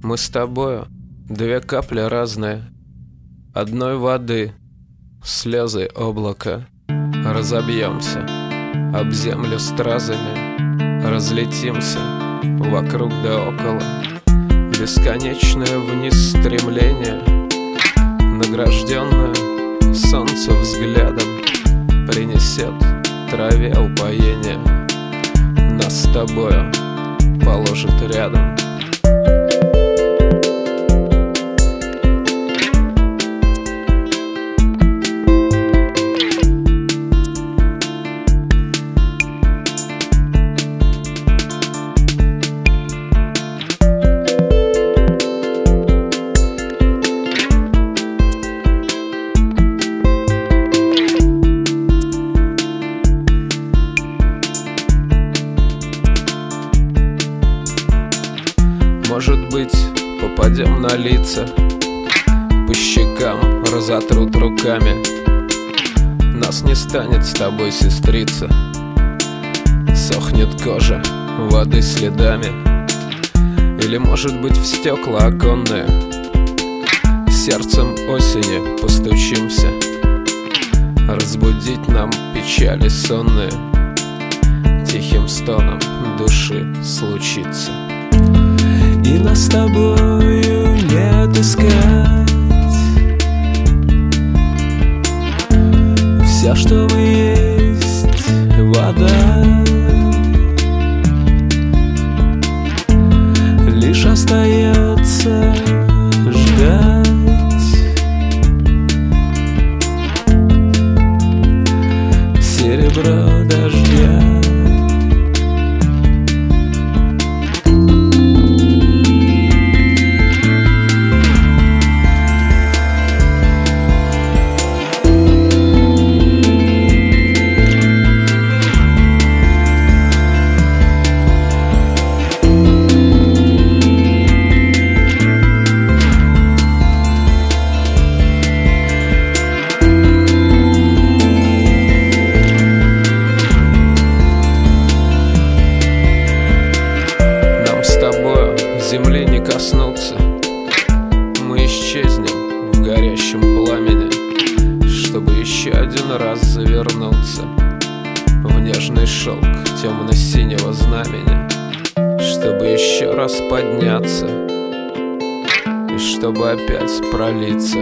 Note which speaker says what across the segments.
Speaker 1: Мы с тобою две капли разные, одной воды, слезы облака. Разобьемся об землю стразами, разлетимся вокруг да около. Бесконечное вниз стремление, награжденное солнце взглядом, принесет траве упоение, нас с тобою положит рядом. Может быть, попадем на лица, по щекам разотрут руками. Нас не станет с тобой, сестрица, сохнет кожа воды следами. Или, может быть, в стекла оконные сердцем осени постучимся, разбудить нам печали сонные тихим стоном души случится.
Speaker 2: И нас с тобою не отыскать. Вся, что мы есть, вода. Лишь остается ждать серебро дождя.
Speaker 1: Земли не коснуться, мы исчезнем в горящем пламени, чтобы еще один раз завернуться в нежный шелк темно-синего знамени, чтобы еще раз подняться и чтобы опять пролиться,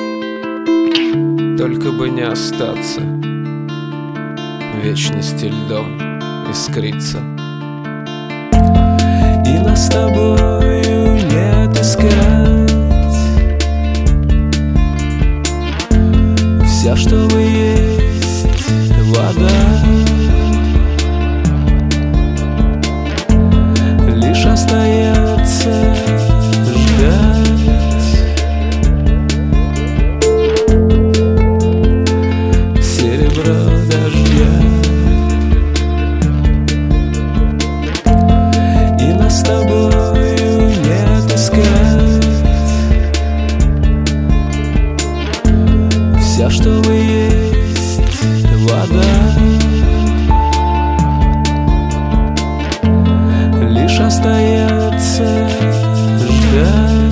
Speaker 1: только бы не остаться в вечности льдом искриться.
Speaker 2: И нас с тобою не отыскать. Вся, что мы есть, вода. Лишь остается ждать серебро дождя. С тобою не отыскать. Вся, что мы есть, вода. Лишь остается ждать